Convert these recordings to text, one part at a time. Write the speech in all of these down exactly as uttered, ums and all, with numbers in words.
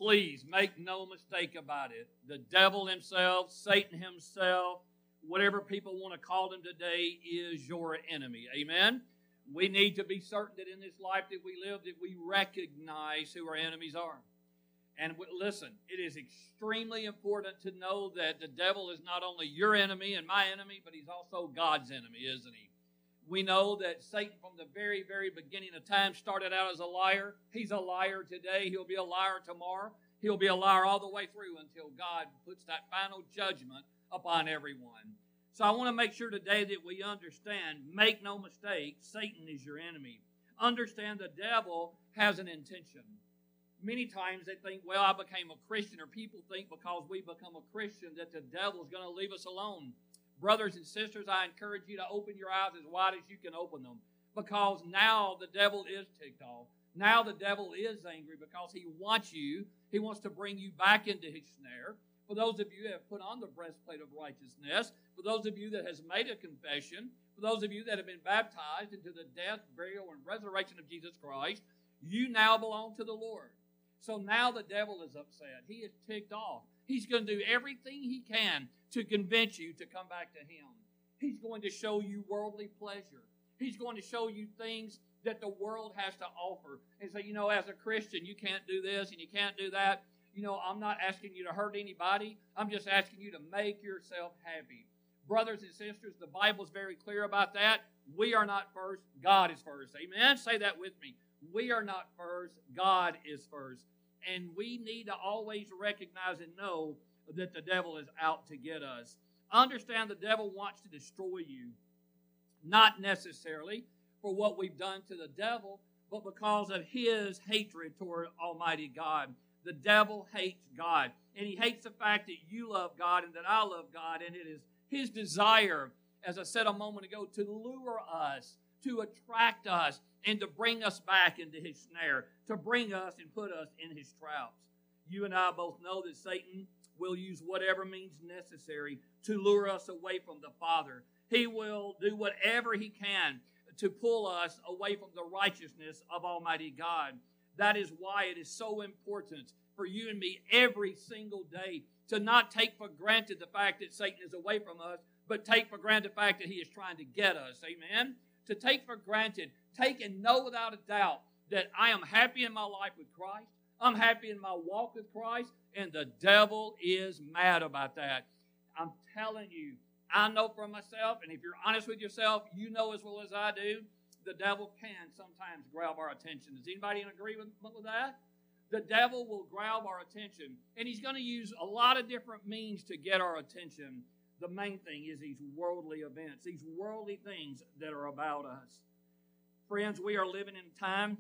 Please make no mistake about it. The devil himself, Satan himself, whatever people want to call him today, is your enemy. Amen? We need to be certain that in this life that we live, that we recognize who our enemies are. And listen, it is extremely important to know that the devil is not only your enemy and my enemy, but he's also God's enemy, isn't he? We know that Satan from the very, very beginning of time started out as a liar. He's a liar today. He'll be a liar tomorrow. He'll be a liar all the way through until God puts that final judgment upon everyone. So I want to make sure today that we understand, make no mistake, Satan is your enemy. Understand the devil has an intention. Many times they think, well, I became a Christian, or people think because we become a Christian that the devil's going to leave us alone. Brothers and sisters, I encourage you to open your eyes as wide as you can open them, because now the devil is ticked off. Now the devil is angry because he wants you. He wants to bring you back into his snare. For those of you who have put on the breastplate of righteousness, for those of you that has made a confession, for those of you that have been baptized into the death, burial, and resurrection of Jesus Christ, you now belong to the Lord. So now the devil is upset. He is ticked off. He's going to do everything he can to convince you to come back to him. He's going to show you worldly pleasure. He's going to show you things that the world has to offer. And say, you know, as a Christian, you can't do this and you can't do that. You know, I'm not asking you to hurt anybody. I'm just asking you to make yourself happy. Brothers and sisters, the Bible's very clear about that. We are not first. God is first. Amen? Say that with me. We are not first. God is first. And we need to always recognize and know that the devil is out to get us. Understand the devil wants to destroy you. Not necessarily for what we've done to the devil, but because of his hatred toward Almighty God. The devil hates God. And he hates the fact that you love God and that I love God. And it is his desire, as I said a moment ago, to lure us, to attract us, and to bring us back into his snare, to bring us and put us in his traps. You and I both know that Satan will use whatever means necessary to lure us away from the Father. He will do whatever he can to pull us away from the righteousness of Almighty God. That is why it is so important for you and me every single day to not take for granted the fact that Satan is away from us, but take for granted the fact that he is trying to get us. Amen? To take for granted, take and know without a doubt that I am happy in my life with Christ. I'm happy in my walk with Christ, and the devil is mad about that. I'm telling you, I know for myself, and if you're honest with yourself, you know as well as I do, the devil can sometimes grab our attention. Does anybody agree with, with that? The devil will grab our attention, and he's going to use a lot of different means to get our attention. The main thing is these worldly events, these worldly things that are about us. Friends, we are living in a time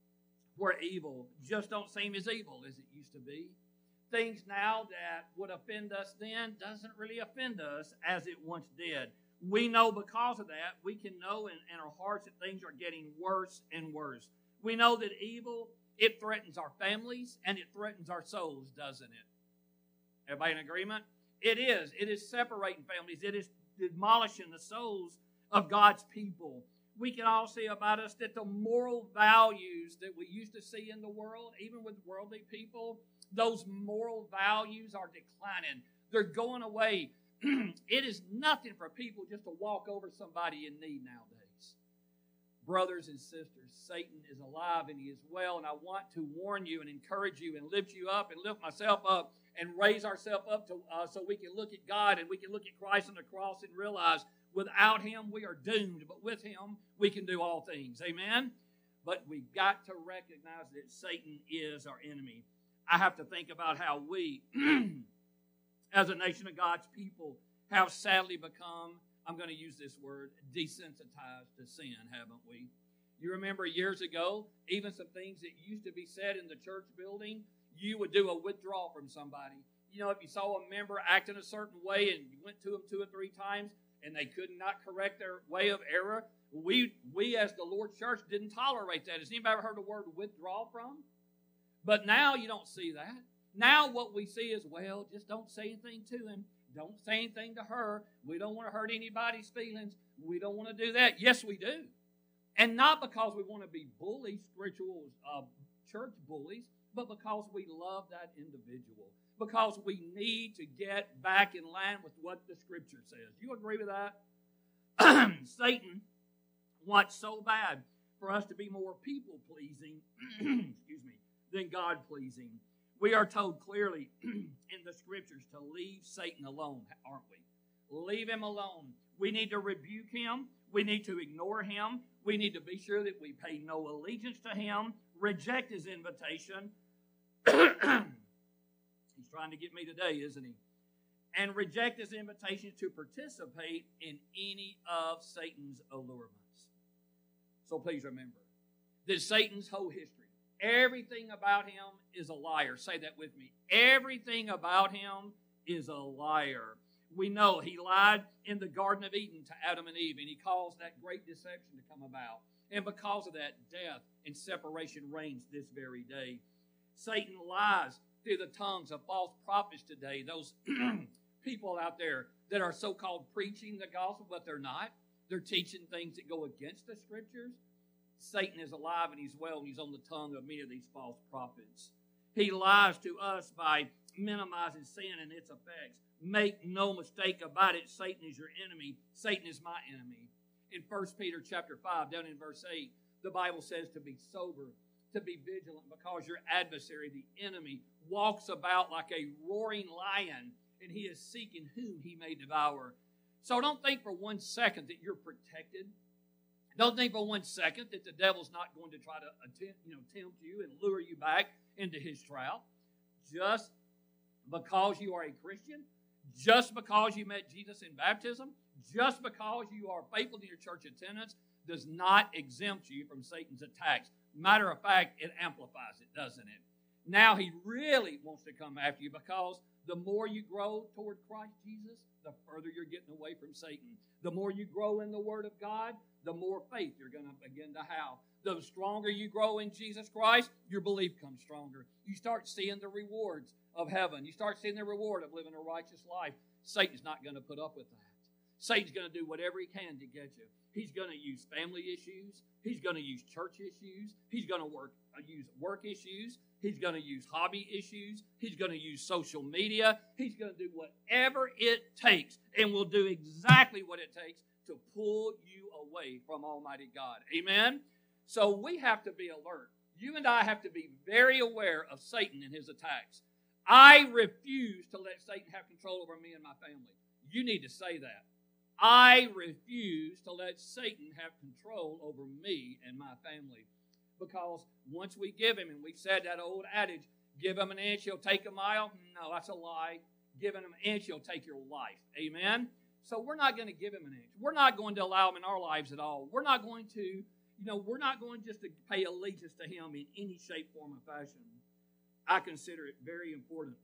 where evil just don't seem as evil as it used to be. Things now that would offend us then doesn't really offend us as it once did. We know because of that, we can know in, in our hearts that things are getting worse and worse. We know that evil, it threatens our families and it threatens our souls, doesn't it? Everybody in agreement? It is. It is separating families. It is demolishing the souls of God's people. We can all see about us that the moral values that we used to see in the world, even with worldly people, those moral values are declining. They're going away. It is nothing for people just to walk over somebody in need nowadays. Brothers and sisters, Satan is alive and he is well, and I want to warn you and encourage you and lift you up and lift myself up and raise ourselves up to uh, so we can look at God and we can look at Christ on the cross and realize without him we are doomed, but with him we can do all things. Amen? But we've got to recognize that Satan is our enemy. I have to think about how we, as a nation of God's people, have sadly become, I'm going to use this word, desensitized to sin, haven't we? You remember years ago, even some things that used to be said in the church building, you would do a withdrawal from somebody. You know, if you saw a member acting a certain way and you went to them two or three times and they could not correct their way of error, we, we as the Lord's church didn't tolerate that. Has anybody ever heard the word withdraw from? But now you don't see that. Now what we see is, well, just don't say anything to him. Don't say anything to her. We don't want to hurt anybody's feelings. We don't want to do that. Yes, we do. And not because we want to be bully, spiritual uh, church bullies, but because we love that individual. Because we need to get back in line with what the Scripture says. Do you agree with that? Satan wants so bad for us to be more people-pleasing, excuse me, than God-pleasing. We are told clearly in the Scriptures to leave Satan alone, aren't we? Leave him alone. We need to rebuke him. We need to ignore him. We need to be sure that we pay no allegiance to him, reject his invitation. He's trying to get me today, isn't he? And reject his invitation to participate in any of Satan's allurements. So please remember that Satan's whole history, everything about him is a liar. Say that with me. Everything about him is a liar. We know he lied in the Garden of Eden to Adam and Eve, and he caused that great deception to come about. And because of that, death and separation reigns this very day. Satan lies through the tongues of false prophets today, those people out there that are so-called preaching the gospel, but they're not. They're teaching things that go against the Scriptures. Satan is alive and he's well, and he's on the tongue of many of these false prophets. He lies to us by minimizing sin and its effects. Make no mistake about it, Satan is your enemy. Satan is my enemy. In First Peter chapter five, down in verse eight, the Bible says to be sober, to be vigilant, because your adversary, the enemy, walks about like a roaring lion, and he is seeking whom he may devour. So don't think for one second that you're protected. Don't think for one second that the devil's not going to try to attempt, you know, tempt you and lure you back into his trap. Just because you are a Christian, just because you met Jesus in baptism, just because you are faithful to your church attendance, does not exempt you from Satan's attacks. Matter of fact, it amplifies it, doesn't it? Now he really wants to come after you, because the more you grow toward Christ Jesus, the further you're getting away from Satan. The more you grow in the Word of God, the more faith you're going to begin to have. The stronger you grow in Jesus Christ, your belief comes stronger. You start seeing the rewards of heaven. You start seeing the reward of living a righteous life. Satan's not going to put up with that. Satan's going to do whatever he can to get you. He's going to use family issues. He's going to use church issues. He's going to work, uh, use work issues. He's going to use hobby issues. He's going to use social media. He's going to do whatever it takes, and will do exactly what it takes to pull you away from Almighty God. Amen? So we have to be alert. You and I have to be very aware of Satan and his attacks. I refuse to let Satan have control over me and my family. You need to say that. I refuse to let Satan have control over me and my family. Because once we give him, and we've said that old adage, give him an inch, he'll take a mile. No, that's a lie. Give him an inch, he'll take your life. Amen? So we're not going to give him an inch. We're not going to allow him in our lives at all. We're not going to, you know, we're not going just to pay allegiance to him in any shape, form, or fashion. I consider it very important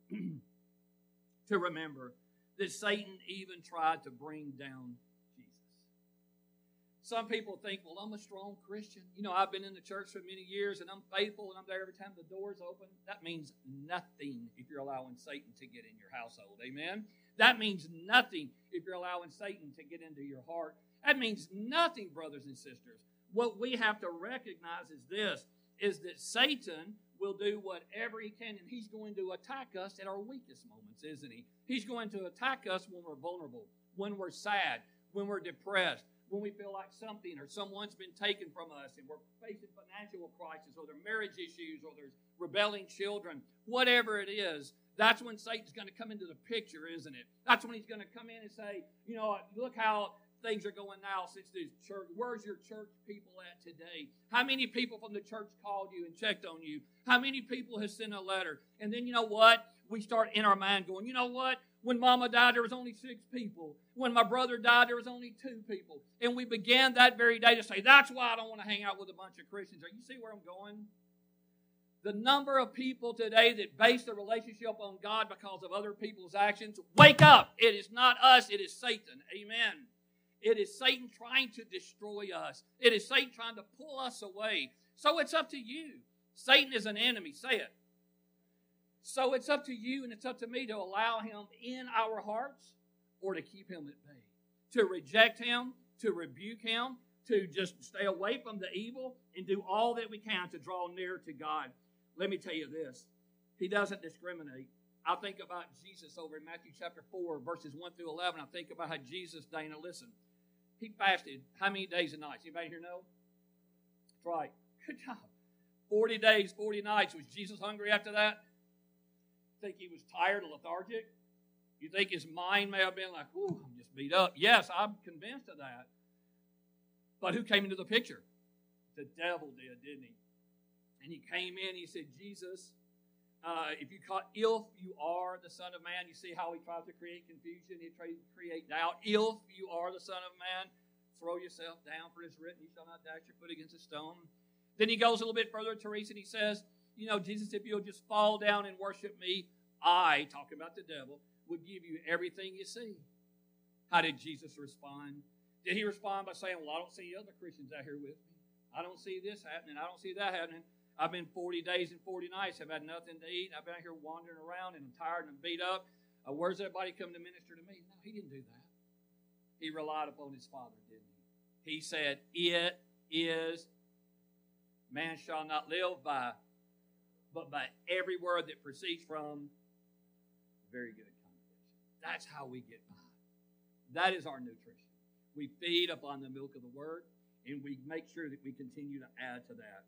to remember that Satan even tried to bring down Jesus. Some people think, well, I'm a strong Christian. You know, I've been in the church for many years, and I'm faithful, and I'm there every time the door's open. That means nothing if you're allowing Satan to get in your household. Amen? That means nothing if you're allowing Satan to get into your heart. That means nothing, brothers and sisters. What we have to recognize is this, is that Satan will do whatever he can, and he's going to attack us at our weakest moments, isn't he? He's going to attack us when we're vulnerable, when we're sad, when we're depressed, when we feel like something or someone's been taken from us and we're facing financial crisis, or there are marriage issues, or there's rebelling children, whatever it is. That's when Satan's going to come into the picture, isn't it? That's when he's going to come in and say, you know, look how things are going now since this church. Where's your church people at today? How many people from the church called you and checked on you? How many people have sent a letter? And then you know what? We start in our mind going, you know what? When Mama died, there was only six people. When my brother died, there was only two people. And we began that very day to say, that's why I don't want to hang out with a bunch of Christians. Are you see where I'm going? The number of people today that base their relationship on God because of other people's actions, wake up. It is not us, it is Satan. Amen. It is Satan trying to destroy us. It is Satan trying to pull us away. So it's up to you. Satan is an enemy. Say it. So it's up to you and it's up to me to allow him in our hearts or to keep him at bay. To reject him, to rebuke him, to just stay away from the evil and do all that we can to draw near to God. let me tell you this. He doesn't discriminate. I think about Jesus over in Matthew chapter four, verses one through eleven. I think about how Jesus, Dana, listen. He fasted how many days and nights? Anybody here know? That's right. Good job. forty days, forty nights. Was Jesus hungry after that? Think he was tired and lethargic? You think his mind may have been like, whew, I'm just beat up. Yes, I'm convinced of that. But who came into the picture? The devil did, didn't he? And he came in, he said, Jesus, uh, if you call, if you are the Son of Man, you see how he tries to create confusion, he tries to create doubt. If you are the Son of Man, throw yourself down, for it is written, you shall not dash your foot against a stone. Then he goes a little bit further, Teresa, and he says, you know, Jesus, if you'll just fall down and worship me, I, talking about the devil, would give you everything you see. How did Jesus respond? Did he respond by saying, well, I don't see other Christians out here with me. I don't see this happening. I don't see that happening. I've been forty days and forty nights. I've had nothing to eat. I've been out here wandering around and I'm tired and I'm beat up. Uh, where's everybody come to minister to me? No, he didn't do that. He relied upon his Father, didn't he? He said, it is, man shall not live by, but by every word that proceeds from very good congregation. That's how we get by. That is our nutrition. We feed upon the milk of the Word, and we make sure that we continue to add to that.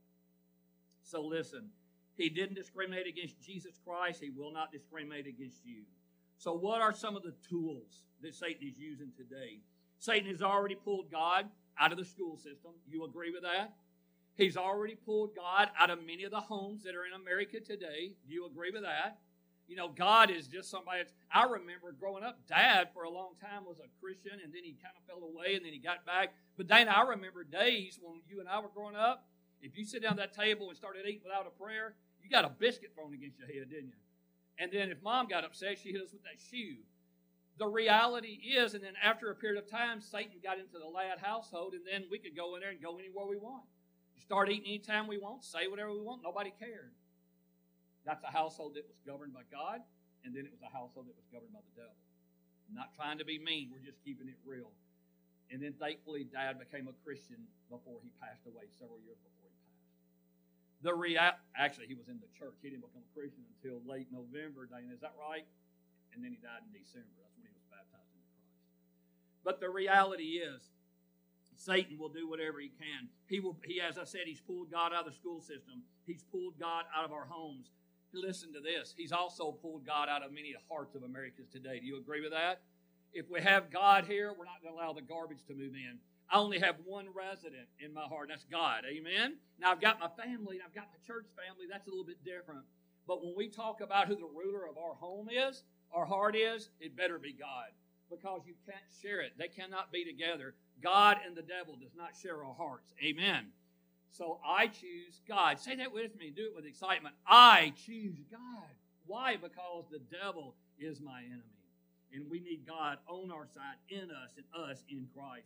So listen, he didn't discriminate against Jesus Christ. He will not discriminate against you. So what are some of the tools that Satan is using today? Satan has already pulled God out of the school system. You agree with that? He's already pulled God out of many of the homes that are in America today. Do you agree with that? You know, God is just somebody that's, I remember growing up, Dad for a long time was a Christian, and then he kind of fell away, and then he got back. But Dana, I remember days when you and I were growing up, if you sit down at that table and started eating without a prayer, you got a biscuit thrown against your head, didn't you? And then if Mom got upset, she hit us with that shoe. The reality is, and then after a period of time, Satan got into the Ladd household, and then we could go in there and go anywhere we want. Start eating anytime we want, say whatever we want, nobody cared. That's a household that was governed by God, and then it was a household that was governed by the devil. I'm not trying to be mean, we're just keeping it real. And then thankfully, Dad became a Christian before he passed away, several years before he passed. The rea- Actually, he was in the church. He didn't become a Christian until late November, Dana, is that right? And then he died in December. That's when he was baptized into Christ. But the reality is, Satan will do whatever he can. He will. He, as I said, he's pulled God out of the school system. He's pulled God out of our homes. Listen to this. He's also pulled God out of many of the hearts of Americans today. Do you agree with that? If we have God here, we're not going to allow the garbage to move in. I only have one resident in my heart, and that's God. Amen? Now, I've got my family, and I've got my church family. That's a little bit different. But when we talk about who the ruler of our home is, our heart is, it better be God. Because you can't share it. They cannot be together. God and the devil does not share our hearts. Amen. So I choose God. Say that with me. Do it with excitement. I choose God. Why? Because the devil is my enemy. And we need God on our side, in us, and us in Christ.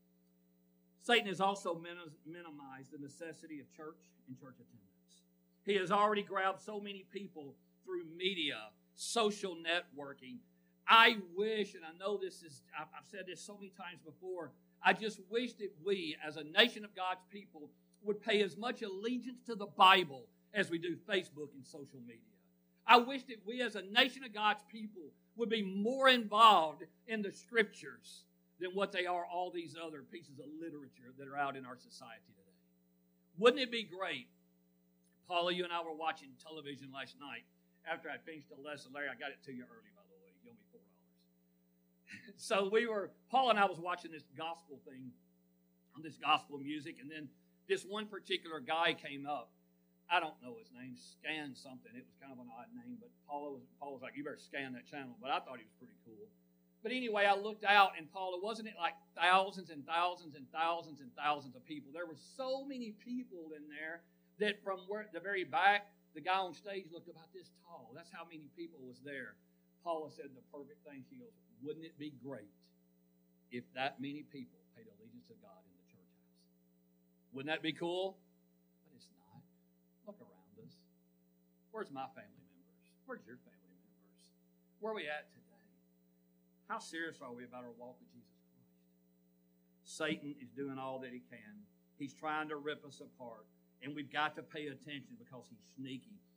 Satan has also minimized the necessity of church and church attendance. He has already grabbed so many people through media, social networking. I wish, and I know this is, I've said this so many times before, I just wish that we, as a nation of God's people, would pay as much allegiance to the Bible as we do Facebook and social media. I wish that we as a nation of God's people would be more involved in the Scriptures than what they are all these other pieces of literature that are out in our society today. Wouldn't it be great? Paula, you and I were watching television last night. After I finished the lesson, Larry, I got it to you early, by the way. You owe me four dollars. So we were, Paula and I was watching this gospel thing, on this gospel music, and then this one particular guy came up. I don't know his name, Scan something. It was kind of an odd name, but Paula was, Paula was like, you better scan that channel. But I thought he was pretty cool. But anyway, I looked out, and Paula, wasn't it like thousands and thousands and thousands and thousands of people? There were so many people in there that from where, the very back, the guy on stage looked about this tall. That's how many people was there. Paula said the perfect thing. She goes, wouldn't it be great if that many people paid allegiance to God in the church house? Wouldn't that be cool? But it's not. Look around us. Where's my family members? Where's your family members? Where are we at today? How serious are we about our walk with Jesus Christ? Satan is doing all that he can. He's trying to rip us apart. And we've got to pay attention because he's sneaky.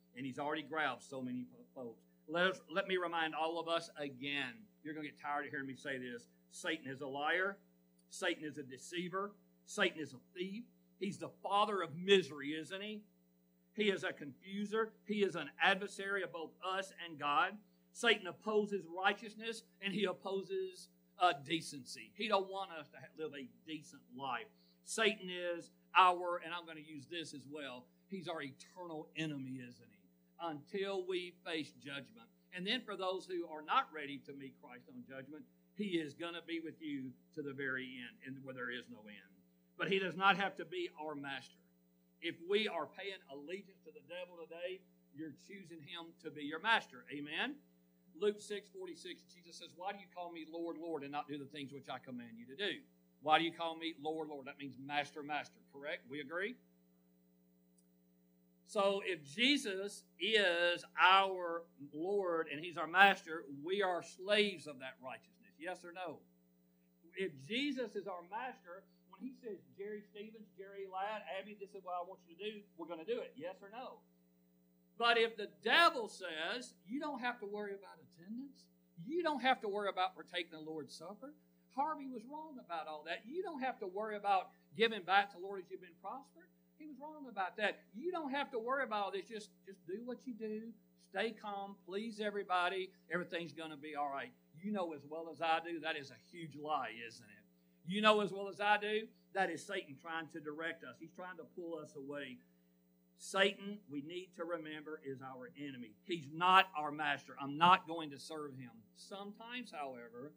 and he's already grabbed so many folks. Let, us, let me remind all of us again. You're going to get tired of hearing me say this. Satan is a liar. Satan is a deceiver. Satan is a thief. He's the father of misery, isn't he? He is a confuser. He is an adversary of both us and God. Satan opposes righteousness, and he opposes uh, decency. He don't want us to live a decent life. Satan is our, and I'm going to use this as well, he's our eternal enemy, isn't he? Until we face judgment. And then for those who are not ready to meet Christ on judgment, he is going to be with you to the very end, and where there is no end. But he does not have to be our master. If we are paying allegiance to the devil today, you're choosing him to be your master. Amen? Luke six forty-six, Jesus says, why do you call me Lord, Lord, and not do the things which I command you to do? Why do you call me Lord, Lord? That means master, master. Correct? We agree? So if Jesus is our Lord and he's our master, we are slaves of that righteousness. Yes or no? If Jesus is our master, when he says, Jerry Stevens, Jerry Ladd, Abby, this is what I want you to do, we're going to do it. Yes or no? But if the devil says, you don't have to worry about attendance, you don't have to worry about partaking the Lord's Supper, Harvey was wrong about all that. You don't have to worry about giving back to the Lord as you've been prospered. He was wrong about that. You don't have to worry about all this. Just, just do what you do. Stay calm. Please everybody. Everything's going to be all right. You know as well as I do, that is a huge lie, isn't it? You know as well as I do, that is Satan trying to direct us. He's trying to pull us away. Satan, we need to remember, is our enemy. He's not our master. I'm not going to serve him. Sometimes, however,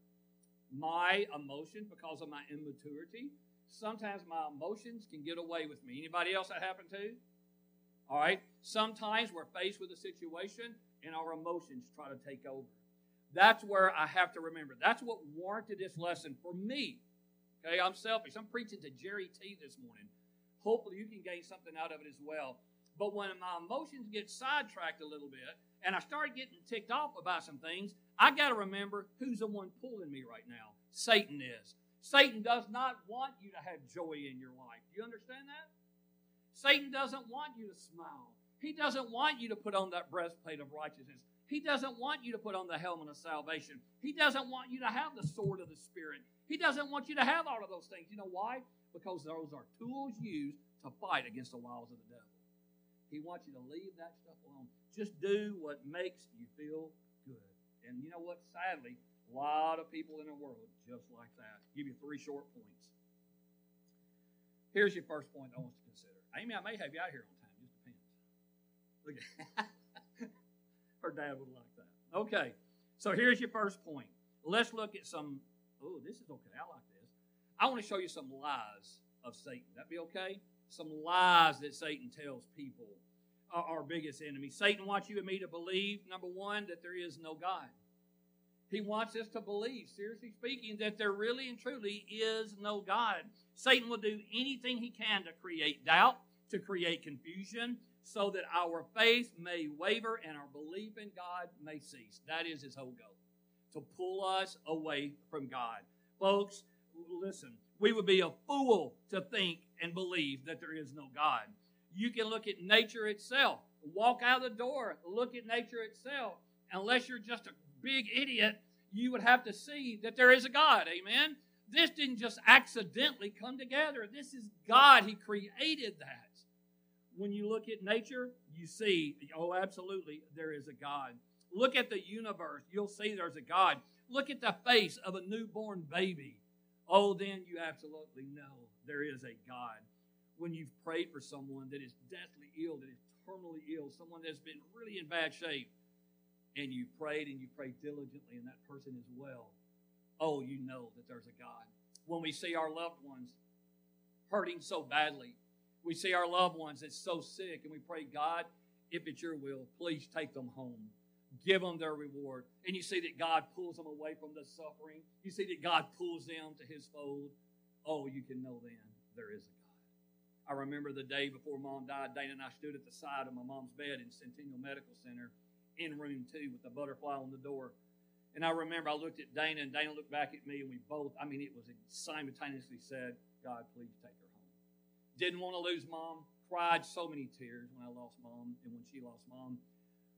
my emotions, because of my immaturity, sometimes my emotions can get away with me. Anybody else that happened to? All right. Sometimes we're faced with a situation and our emotions try to take over. That's where I have to remember. That's what warranted this lesson for me. Okay, I'm selfish. I'm preaching to Jerry T this morning. Hopefully you can gain something out of it as well. But when my emotions get sidetracked a little bit and I start getting ticked off about some things, I got to remember who's the one pulling me right now. Satan is. Satan does not want you to have joy in your life. Do you understand that? Satan doesn't want you to smile. He doesn't want you to put on that breastplate of righteousness. He doesn't want you to put on the helmet of salvation. He doesn't want you to have the sword of the Spirit. He doesn't want you to have all of those things. You know why? Because those are tools used to fight against the wiles of the devil. He wants you to leave that stuff alone. Just do what makes you feel good. And you know what? Sadly, a lot of people in the world just like that. I'll give you three short points. Here's your first point I want you to consider. Amy, I may have you out here on time. Just depends. Look at her dad would like that. Okay, so here's your first point. Let's look at some, oh, this is okay. I like this. I want to show you some lies of Satan. That be okay? Some lies that Satan tells people are our biggest enemy. Satan wants you and me to believe, number one, that there is no God. He wants us to believe, seriously speaking, that there really and truly is no God. Satan will do anything he can to create doubt, to create confusion, so that our faith may waver and our belief in God may cease. That is his whole goal, to pull us away from God. Folks, listen, we would be a fool to think and believe that there is no God. You can look at nature itself. Walk out the door, look at nature itself. Unless you're just a big idiot, you would have to see that there is a God. Amen? This didn't just accidentally come together. This is God. He created that. When you look at nature, you see, oh, absolutely, there is a God. Look at the universe. You'll see there's a God. Look at the face of a newborn baby. Oh, then you absolutely know there is a God. When you've prayed for someone that is deathly ill, that is terminally ill, someone that's been really in bad shape, and you prayed and you prayed diligently and that person is well, oh, you know that there's a God. When we see our loved ones hurting so badly, we see our loved ones that's so sick, and we pray, God, if it's your will, please take them home. Give them their reward. And you see that God pulls them away from the suffering. You see that God pulls them to his fold. Oh, you can know then there is a God. I remember the day before Mom died, Dana and I stood at the side of my mom's bed in Centennial Medical Center in room two with the butterfly on the door. And I remember I looked at Dana, and Dana looked back at me, and we both, I mean, it was simultaneously said, God, please take her home. Didn't want to lose Mom. Cried so many tears when I lost Mom and when she lost Mom.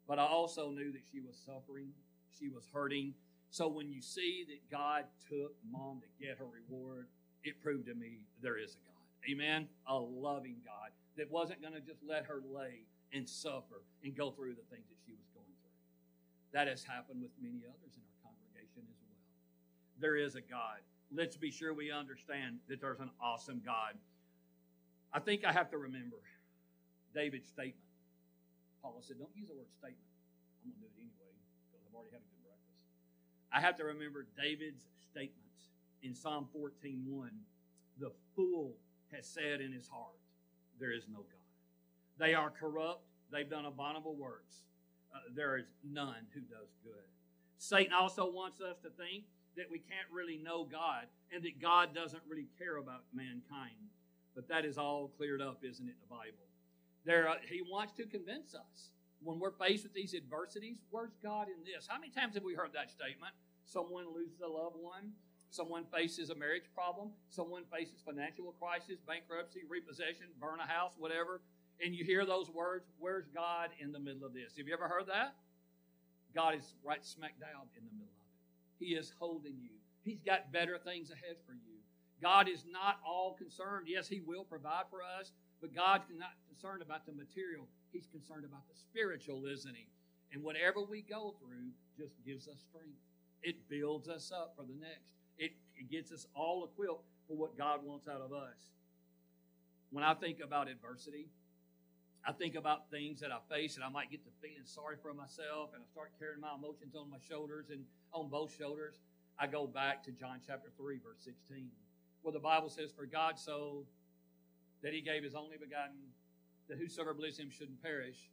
But I also knew that she was suffering. She was hurting. So when you see that God took Mom to get her reward, it proved to me there is a God. Amen? A loving God that wasn't going to just let her lay and suffer and go through the things that she was going through. That has happened with many others in our congregation as well. There is a God. Let's be sure we understand that there's an awesome God. I think I have to remember David's statement. Paula said, don't use the word statement. I'm going to do it anyway because I've already had a good breakfast. I have to remember David's statement in Psalm fourteen one. The fool has said in his heart, there is no God. They are corrupt. They've done abominable works. Uh, there is none who does good. Satan also wants us to think that we can't really know God and that God doesn't really care about mankind. But that is all cleared up, isn't it, in the Bible? There, uh, he wants to convince us when we're faced with these adversities, where's God in this? How many times have we heard that statement? Someone loses a loved one. Someone faces a marriage problem. Someone faces financial crisis, bankruptcy, repossession, burn a house, whatever. And you hear those words, where's God in the middle of this? Have you ever heard that? God is right smack dab in the middle of it. He is holding you. He's got better things ahead for you. God is not all concerned. Yes, He will provide for us, but God's not concerned about the material. He's concerned about the spiritual, isn't He? And whatever we go through just gives us strength. It builds us up for the next. It, it gets us all equipped for what God wants out of us. When I think about adversity, I think about things that I face, and I might get to feeling sorry for myself, and I start carrying my emotions on my shoulders and on both shoulders. I go back to John chapter three, verse sixteen, where the Bible says, for God so that He gave His only begotten, that whosoever believes Him shouldn't perish.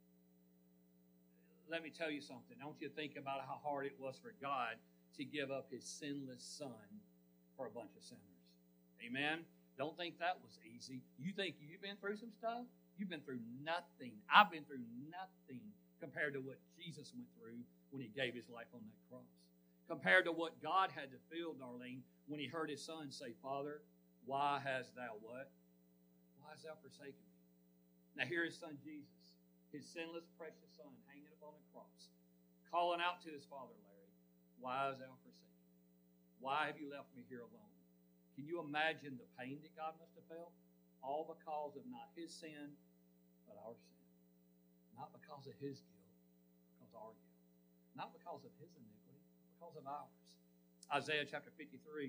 Let me tell you something. I want you to think about how hard it was for God to give up His sinless Son for a bunch of sinners. Amen? Don't think that was easy. You think you've been through some stuff? You've been through nothing. I've been through nothing compared to what Jesus went through when He gave His life on that cross. Compared to what God had to feel, Darlene, when He heard His Son say, Father, why hast Thou what? Why hast Thou forsaken me? Now here His Son Jesus, His sinless, precious Son, hanging upon a cross, calling out to His Father, Larry, why hast Thou forsaken me? Why have You left me here alone? Can you imagine the pain that God must have felt? All because of not His sin, but our sin. Not because of His guilt, because of our guilt. Not because of His iniquity, because of ours. Isaiah chapter fifty-three,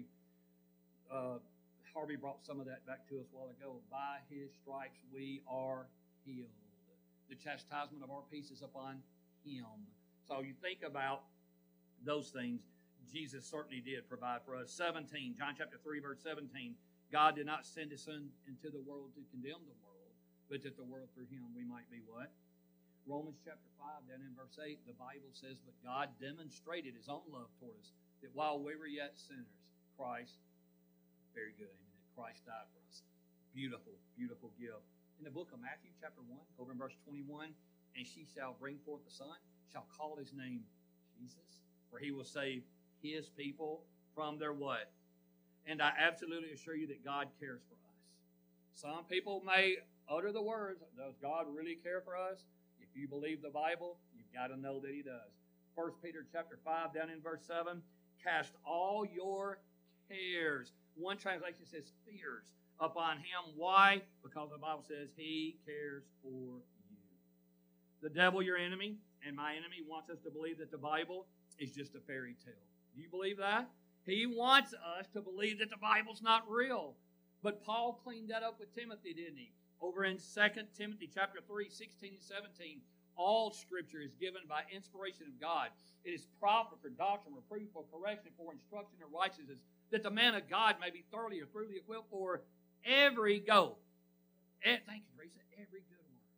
uh, Harvey brought some of that back to us a while ago. By His stripes we are healed. The chastisement of our peace is upon Him. So you think about those things. Jesus certainly did provide for us. seventeen, John chapter three, verse seventeen. God did not send His Son into the world to condemn the world, but that the world through Him we might be what? Romans chapter five, down in verse eight, the Bible says, but God demonstrated His own love toward us, that while we were yet sinners, Christ, very good, amen, that Christ died for us. Beautiful, beautiful gift. In the book of Matthew chapter one, over in verse twenty-one, and she shall bring forth a son, shall call his name Jesus, for He will save His people from their what? And I absolutely assure you that God cares for us. Some people may utter the words, does God really care for us? If you believe the Bible, you've got to know that He does. First Peter chapter five, down in verse seven, cast all your cares. One translation says fears upon Him. Why? Because the Bible says He cares for you. The devil, your enemy, and my enemy, wants us to believe that the Bible is just a fairy tale. Do you believe that? He wants us to believe that the Bible's not real. But Paul cleaned that up with Timothy, didn't he? Over in Second Timothy chapter three, sixteen and seventeen, all Scripture is given by inspiration of God. It is proper for doctrine, reproof, for correction, for instruction in righteousness, that the man of God may be thoroughly or truly equipped for every go. And, thank you, Teresa, every good work.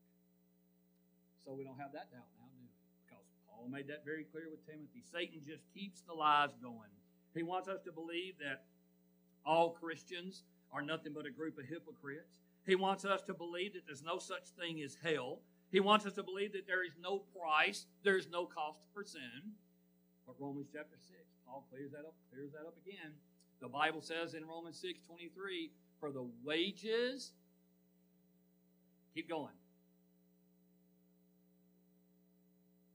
So we don't have that doubt now, do we? Because Paul made that very clear with Timothy. Satan just keeps the lies going. He wants us to believe that all Christians are nothing but a group of hypocrites. He wants us to believe that there's no such thing as hell. He wants us to believe that there is no price, there is no cost for sin. But Romans chapter six, Paul clears that up, clears that up again. The Bible says in Romans six twenty-three, for the wages, keep going.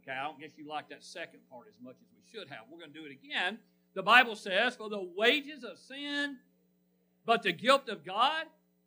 Okay, I don't guess you like that second part as much as we should have. We're going to do it again. The Bible says, for the wages of sin, but the gift of God.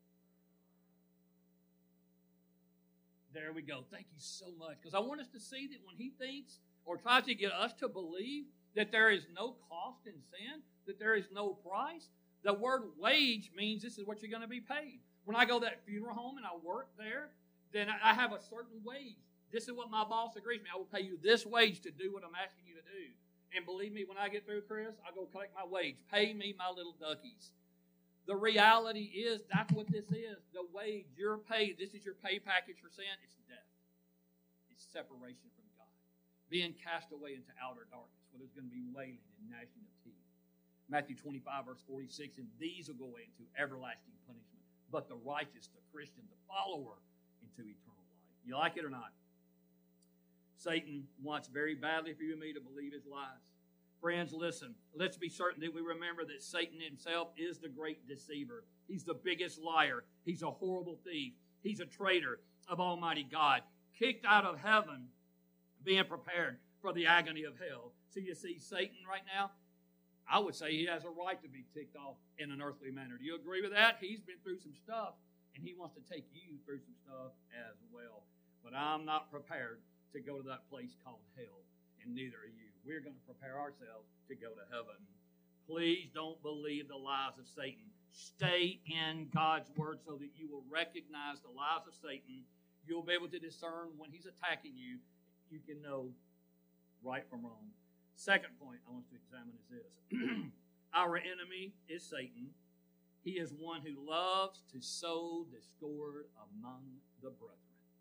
There we go. Thank you so much. Because I want us to see that when he thinks or tries to get us to believe that there is no cost in sin, that there is no price, the word wage means this is what you're going to be paid. When I go to that funeral home and I work there, then I have a certain wage. This is what my boss agrees with me. I will pay you this wage to do what I'm asking you to do. And believe me, when I get through, Chris, I'll go collect my wage. Pay me my little duckies. The reality is that's what this is. The wage, you're paid. This is your pay package for sin. It's death. It's separation from God. Being cast away into outer darkness where there's going to be wailing and gnashing of teeth. Matthew twenty-five, verse forty-six, and these will go away into everlasting punishment. But the righteous, the Christian, the follower, into eternal life. You like it or not? Satan wants very badly for you and me to believe his lies. Friends, listen. Let's be certain that we remember that Satan himself is the great deceiver. He's the biggest liar. He's a horrible thief. He's a traitor of Almighty God. Kicked out of heaven, being prepared for the agony of hell. So you see Satan right now? I would say he has a right to be ticked off in an earthly manner. Do you agree with that? He's been through some stuff, and he wants to take you through some stuff as well. But I'm not prepared to go to that place called hell, and neither are you. We're going to prepare ourselves to go to heaven. Please don't believe the lies of Satan. Stay in God's word so that you will recognize the lies of Satan. You'll be able to discern when he's attacking you. You can know right from wrong. Second point I want to examine is this. Our enemy is Satan. He is one who loves to sow discord among the brethren.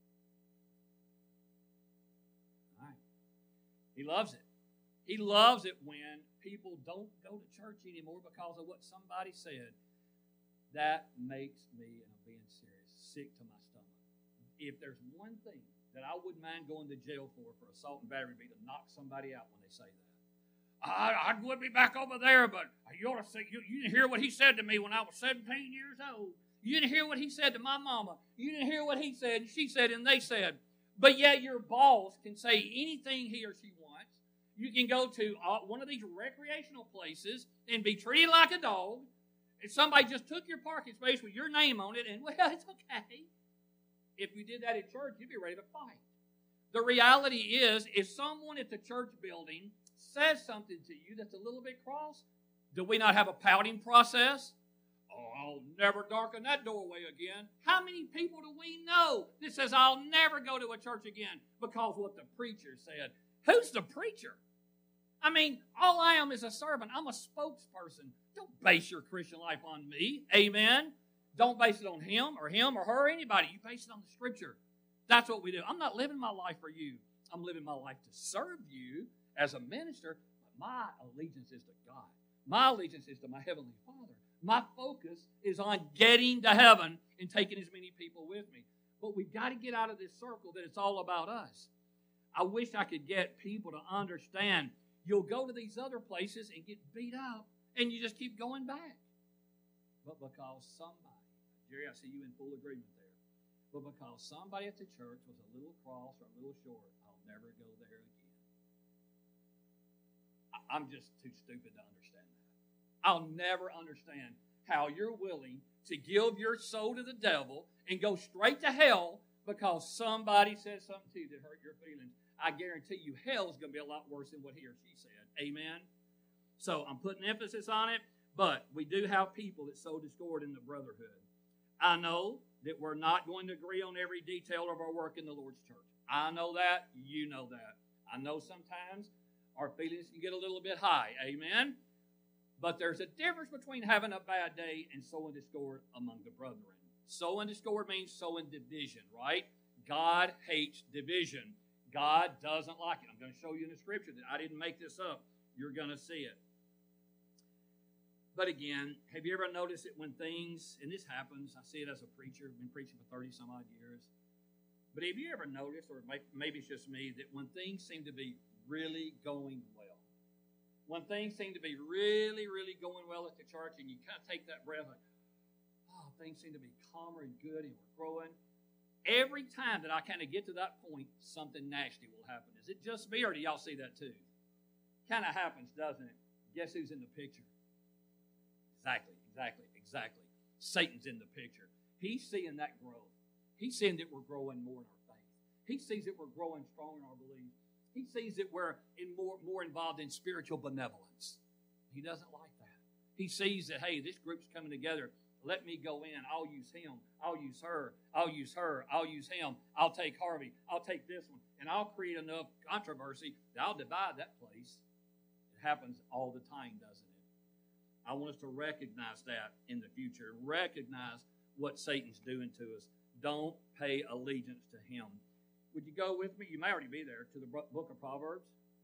All right. He loves it. He loves it when people don't go to church anymore because of what somebody said. That makes me, and I'm being serious, sick to my stomach. If there's one thing that I wouldn't mind going to jail for, for assault and battery, be to knock somebody out when they say that. I, I would be back over there, but you ought to see, you, you didn't hear what he said to me when I was seventeen years old. You didn't hear what he said to my mama. You didn't hear what he said, and she said, and they said. But yet your boss can say anything he or she wants. You can go to one of these recreational places and be treated like a dog. If somebody just took your parking space with your name on it, and, well, it's okay. If you did that at church, you'd be ready to fight. The reality is, if someone at the church building says something to you that's a little bit cross, do we not have a pouting process? Oh, I'll never darken that doorway again. How many people do we know that says, I'll never go to a church again because what the preacher said? Who's the preacher? I mean, all I am is a servant. I'm a spokesperson. Don't base your Christian life on me. Amen? Don't base it on him or him or her or anybody. You base it on the Scripture. That's what we do. I'm not living my life for you. I'm living my life to serve you as a minister, but my allegiance is to God. My allegiance is to my Heavenly Father. My focus is on getting to heaven and taking as many people with me. But we've got to get out of this circle that it's all about us. I wish I could get people to understand you'll go to these other places and get beat up, and you just keep going back. But because somebody, Jerry, I see you in full agreement there, but because somebody at the church was a little cross or a little short, I'll never go there again. I'm just too stupid to understand that. I'll never understand how you're willing to give your soul to the devil and go straight to hell because somebody said something to you that hurt your feelings. I guarantee you hell is going to be a lot worse than what he or she said. Amen? So I'm putting emphasis on it, but we do have people that sow discord in the brotherhood. I know that we're not going to agree on every detail of our work in the Lord's church. I know that. You know that. I know sometimes our feelings can get a little bit high. Amen? But there's a difference between having a bad day and sowing discord among the brethren. Sowing discord means sowing division, right? God hates division. God doesn't like it. I'm going to show you in the Scripture that I didn't make this up. You're going to see it. But again, have you ever noticed that when things, and this happens, I see it as a preacher, I've been preaching for thirty-some odd years, but have you ever noticed, or maybe it's just me, that when things seem to be really going well, when things seem to be really, really going well at the church, and you kind of take that breath like, oh, things seem to be calmer and good, and we're growing, every time that I kind of get to that point, something nasty will happen. Is it just me, or do y'all see that too? Kind of happens, doesn't it? Guess who's in the picture? Exactly, exactly, exactly. Satan's in the picture. He's seeing that growth. He's seeing that we're growing more in our faith. He sees that we're growing strong in our belief. He sees that we're in more, more involved in spiritual benevolence. He doesn't like that. He sees that, hey, this group's coming together. Let me go in. I'll use him. I'll use her. I'll use her. I'll use him. I'll take Harvey. I'll take this one. And I'll create enough controversy that I'll divide that place. It happens all the time, doesn't it? I want us to recognize that in the future. Recognize what Satan's doing to us. Don't pay allegiance to him. Would you go with me? You may already be there, to the book of Proverbs.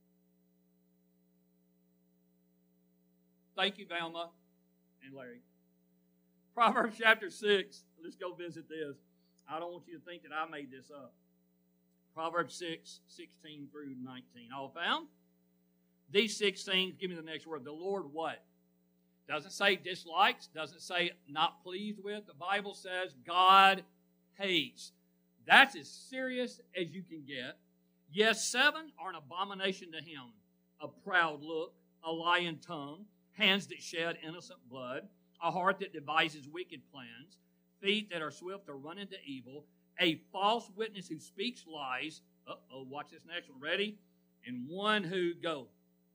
Thank you, Velma and Larry. Proverbs chapter six. Let's go visit this. I don't want you to think that I made this up. Proverbs six, sixteen through nineteen. All found? These six things, give me the next word. The Lord what? Doesn't say dislikes, doesn't say not pleased with. The Bible says God hates. That's as serious as you can get. Yes, seven are an abomination to him. A proud look, a lying tongue, hands that shed innocent blood, a heart that devises wicked plans, feet that are swift to run into evil, a false witness who speaks lies. Uh-oh, watch this next one. Ready? And one who, go.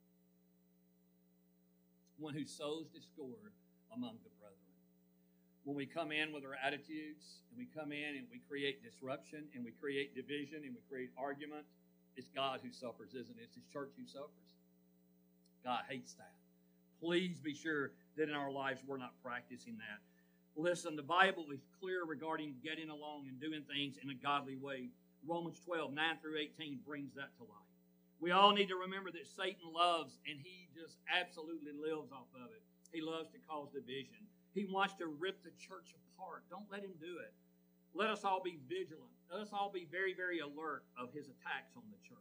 One who sows discord among the brethren. When we come in with our attitudes, and we come in and we create disruption, and we create division, and we create argument, it's God who suffers, isn't it? It's His church who suffers. God hates that. Please be sure that in our lives we're not practicing that. Listen, the Bible is clear regarding getting along and doing things in a godly way. Romans twelve, nine through eighteen brings that to light. We all need to remember that Satan loves, and he just absolutely lives off of it. He loves to cause division. He wants to rip the church apart. Don't let him do it. Let us all be vigilant. Let us all be very, very alert of his attacks on the church.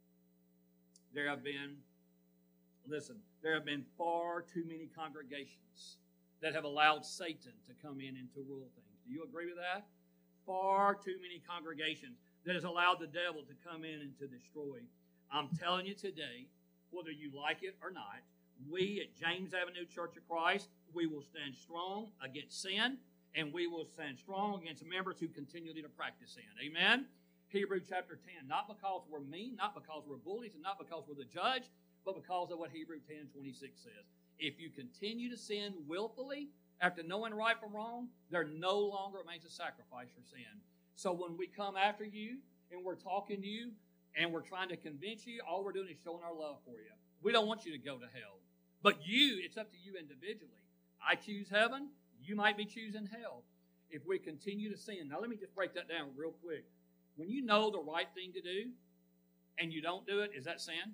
There have been, listen, there have been far too many congregations that have allowed Satan to come in and to rule things. Do you agree with that? Far too many congregations that has allowed the devil to come in and to destroy. I'm telling you today, whether you like it or not, we at James Avenue Church of Christ, we will stand strong against sin, and we will stand strong against members who continually to practice sin. Amen? Hebrews chapter ten, not because we're mean, not because we're bullies, and not because we're the judge, but because of what Hebrews ten twenty-six says. If you continue to sin willfully, after knowing right from wrong, there no longer remains a sacrifice for sin. So when we come after you, and we're talking to you, and we're trying to convince you, all we're doing is showing our love for you. We don't want you to go to hell. But you, it's up to you individually. I choose heaven. You might be choosing hell. If we continue to sin. Now, let me just break that down real quick. When you know the right thing to do, and you don't do it, is that sin?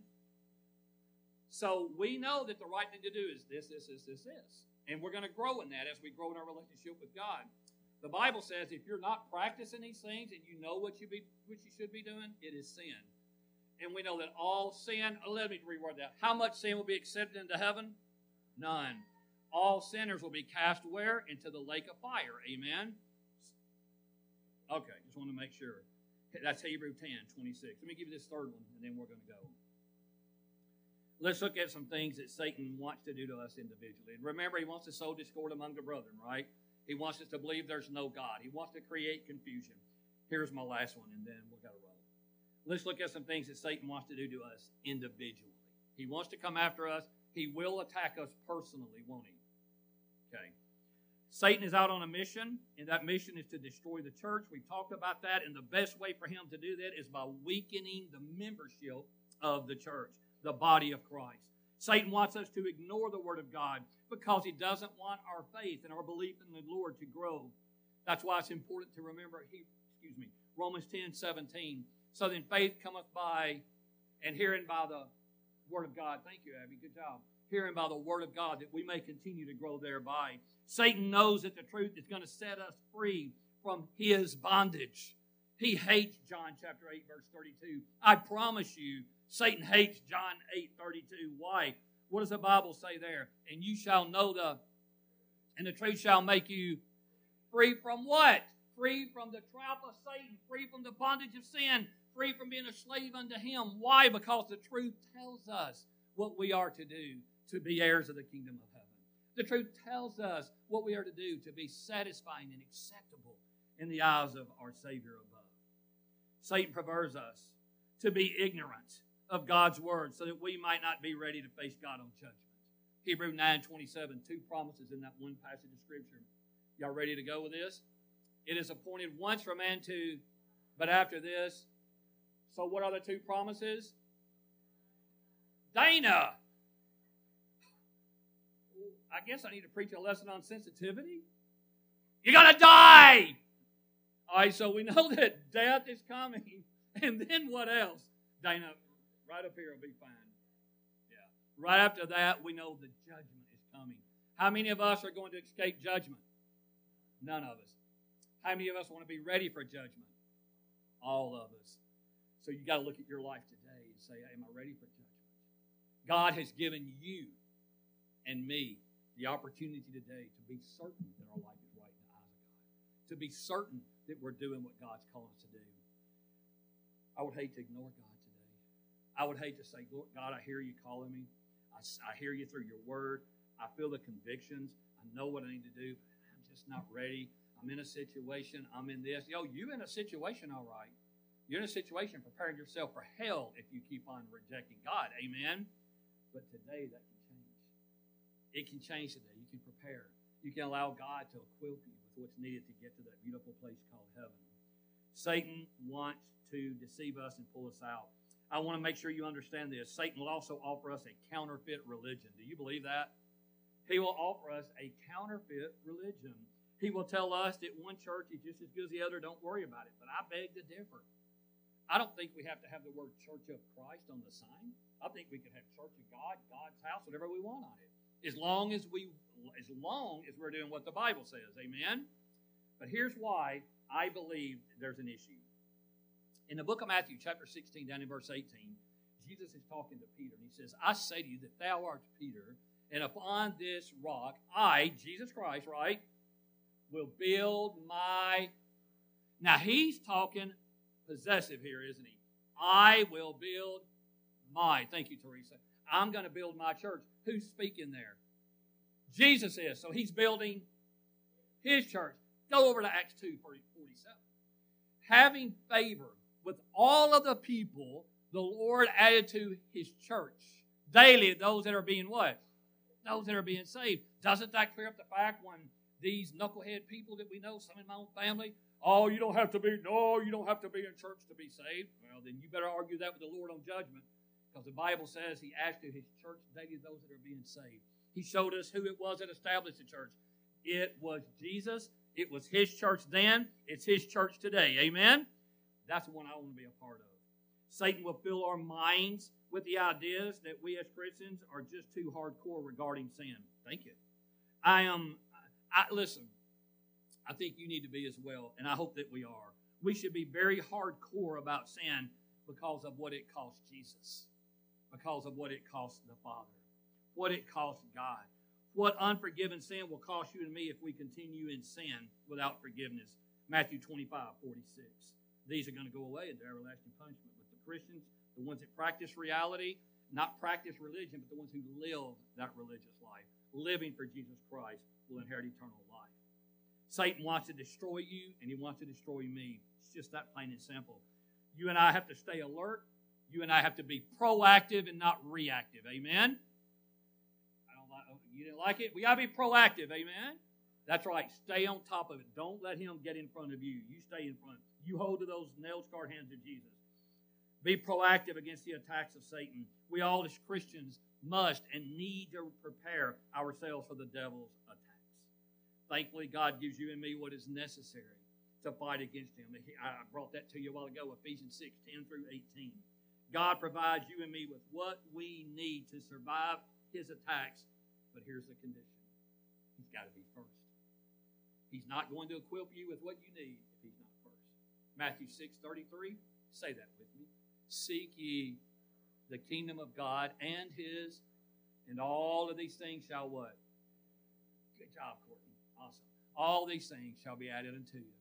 So we know that the right thing to do is this, this, this, this, this. And we're going to grow in that as we grow in our relationship with God. The Bible says if you're not practicing these things and you know what you, be, what you should be doing, it is sin. And we know that all sin, let me reword that. How much sin will be accepted into heaven? None. All sinners will be cast where? Into the lake of fire. Amen? Okay, just want to make sure. That's Hebrews ten twenty-six. Let me give you this third one, and then we're going to go. Let's look at some things that Satan wants to do to us individually. And remember, he wants to sow discord among the brethren, right? He wants us to believe there's no God. He wants to create confusion. Here's my last one, and then we've got to roll. Let's look at some things that Satan wants to do to us individually. He wants to come after us. He will attack us personally, won't he? Okay. Satan is out on a mission, and that mission is to destroy the church. We've talked about that, and the best way for him to do that is by weakening the membership of the church, the body of Christ. Satan wants us to ignore the Word of God because he doesn't want our faith and our belief in the Lord to grow. That's why it's important to remember, he, excuse me, Romans ten seventeen. So then faith cometh by, and hearing by the Word of God. Thank you, Abby. Good job. Hearing by the Word of God, that we may continue to grow thereby. Satan knows that the truth is going to set us free from his bondage. He hates John chapter eight, verse thirty-two. I promise you, Satan hates John eight, thirty-two. Why? What does the Bible say there? And you shall know the, and the truth shall make you free from what? free from the trap of Satan, free from the bondage of sin, free from being a slave unto him. Why? Because the truth tells us what we are to do to be heirs of the kingdom of heaven. The truth tells us what we are to do to be satisfying and acceptable in the eyes of our Savior above. Satan prefers us to be ignorant of God's word so that we might not be ready to face God on judgment. Hebrews nine twenty-seven, two promises in that one passage of Scripture. Y'all ready to go with this? It is appointed once for man to, but after this. So what are the two promises? Dana. I guess I need to preach a lesson on sensitivity. You're going to die. All right, so we know that death is coming. And then what else? Dana, right up here will be fine. Yeah. Right after that, we know the judgment is coming. How many of us are going to escape judgment? None of us. How many of us want to be ready for judgment? All of us. So you got to look at your life today and say, am I ready for judgment? God has given you and me the opportunity today to be certain that our life is right in the eyes of God. To be certain that we're doing what God's calling us to do. I would hate to ignore God today. I would hate to say, Lord, God, I hear you calling me. I, I hear you through your word. I feel the convictions. I know what I need to do, but I'm just not ready. I'm in a situation. I'm in this. Yo, you in a situation, all right. You're in a situation preparing yourself for hell if you keep on rejecting God. Amen? But today that can change. It can change today. You can prepare. You can allow God to equip you with what's needed to get to that beautiful place called heaven. Satan wants to deceive us and pull us out. I want to make sure you understand this. Satan will also offer us a counterfeit religion. Do you believe that? He will offer us a counterfeit religion. He will tell us that one church is just as good as the other. Don't worry about it. But I beg to differ. I don't think we have to have the word Church of Christ on the sign. I think we could have Church of God, God's house, whatever we want on it. As long as we, as long as we're doing what the Bible says. Amen? But here's why I believe there's an issue. In the book of Matthew, chapter sixteen, down in verse eighteen, Jesus is talking to Peter, and he says, I say to you that thou art Peter, and upon this rock, I, Jesus Christ, right, will build my... Now, he's talking possessive here, isn't he? I will build my... Thank you, Teresa. I'm going to build my church. Who's speaking there? Jesus is. So he's building his church. Go over to Acts two forty-seven. Having favor with all of the people, the Lord added to his church daily those that are being what? Those that are being saved. Doesn't that clear up the fact when these knucklehead people that we know, some in my own family, oh, you don't have to be, no, you don't have to be in church to be saved. Well, then you better argue that with the Lord on judgment, because the Bible says he added to his church daily those that are being saved. He showed us who it was that established the church. It was Jesus. It was his church then. It's his church today. Amen? That's the one I want to be a part of. Satan will fill our minds with the ideas that we as Christians are just too hardcore regarding sin. Thank you. I am, I, listen, I think you need to be as well, and I hope that we are. We should be very hardcore about sin because of what it cost Jesus, because of what it cost the Father, what it cost God. What unforgiven sin will cost you and me if we continue in sin without forgiveness. Matthew twenty-five forty-six. These are going to go away into everlasting punishment. But the Christians, the ones that practice reality, not practice religion, but the ones who live that religious life, living for Jesus Christ, will inherit eternal life. Satan wants to destroy you, and he wants to destroy me. It's just that plain and simple. You and I have to stay alert. You and I have to be proactive and not reactive. Amen? You didn't like it? We got to be proactive, amen? That's right. Stay on top of it. Don't let him get in front of you. You stay in front. You hold to those nail-scarred hands of Jesus. Be proactive against the attacks of Satan. We all as Christians must and need to prepare ourselves for the devil's attacks. Thankfully, God gives you and me what is necessary to fight against him. I brought that to you a while ago, Ephesians six, ten through eighteen. God provides you and me with what we need to survive his attacks. But here's the condition. He's got to be first. He's not going to equip you with what you need if he's not first. Matthew six thirty-three, say that with me. Seek ye the kingdom of God and his, and all of these things shall what? Good job, Courtney. Awesome. All these things shall be added unto you.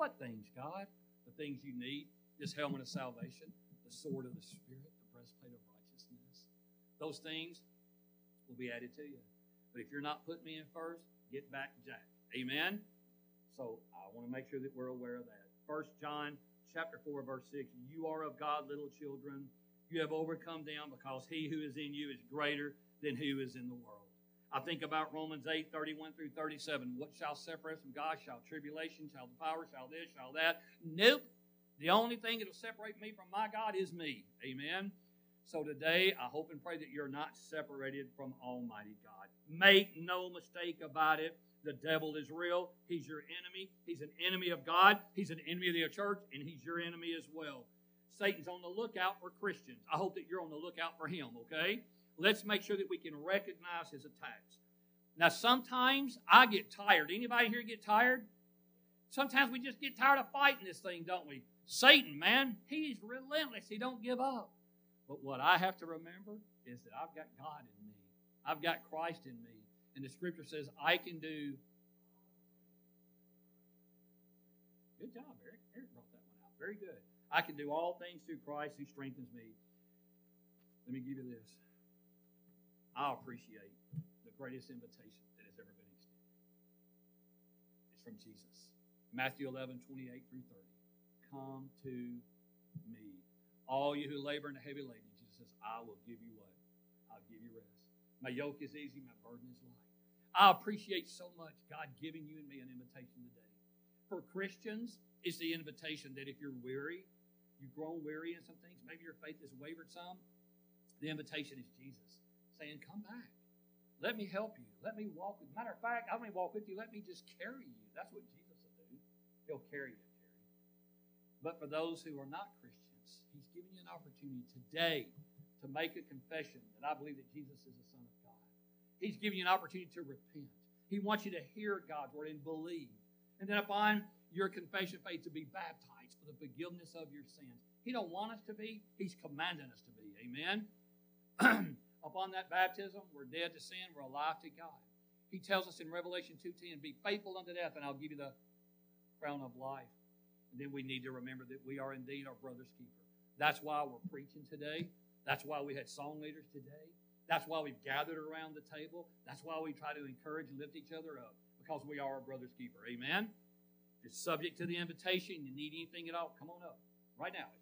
What things, God? The things you need. This helmet of salvation, the sword of the Spirit, the breastplate of righteousness. Those things will be added to you. But if you're not putting me in first, get back, Jack. Amen? So I want to make sure that we're aware of that. First John chapter four, verse six. You are of God, little children. You have overcome them because he who is in you is greater than who is in the world. I think about Romans eight, thirty-one through thirty-seven. What shall separate us from God? Shall tribulation, shall the power, shall this, shall that? Nope. The only thing that will separate me from my God is me. Amen? So today, I hope and pray that you're not separated from Almighty God. Make no mistake about it. The devil is real. He's your enemy. He's an enemy of God. He's an enemy of the church, and he's your enemy as well. Satan's on the lookout for Christians. I hope that you're on the lookout for him, okay? Let's make sure that we can recognize his attacks. Now, sometimes I get tired. Anybody here get tired? Sometimes we just get tired of fighting this thing, don't we? Satan, man, he's relentless. He don't give up. But what I have to remember is that I've got God in me. I've got Christ in me. And the Scripture says I can do. Good job, Eric. Eric brought that one out. Very good. I can do all things through Christ who strengthens me. Let me give you this. I appreciate the greatest invitation that has ever been extended. It's from Jesus. Matthew eleven, twenty-eight through thirty. Come to me. All you who labor and are heavy laden, Jesus says, I will give you what? I'll give you rest. My yoke is easy, my burden is light. I appreciate so much God giving you and me an invitation today. For Christians, it's the invitation that if you're weary, you've grown weary in some things, maybe your faith has wavered some, the invitation is Jesus saying, come back. Let me help you. Let me walk with you. Matter of fact, I don't even walk with you. Let me just carry you. That's what Jesus will do. He'll carry you. But for those who are not Christians, he's giving you an opportunity today to make a confession that I believe that Jesus is the Son of God. He's giving you an opportunity to repent. He wants you to hear God's word and believe. And then upon your confession of faith to be baptized for the forgiveness of your sins. He don't want us to be. He's commanding us to be. Amen? Upon that baptism, we're dead to sin. We're alive to God. He tells us in Revelation two ten, be faithful unto death, and I'll give you the crown of life. And then we need to remember that we are indeed our brother's keeper. That's why we're preaching today. That's why we had song leaders today. That's why we've gathered around the table. That's why we try to encourage and lift each other up, because we are our brother's keeper. Amen? It's subject to the invitation. You need anything at all, come on up right now.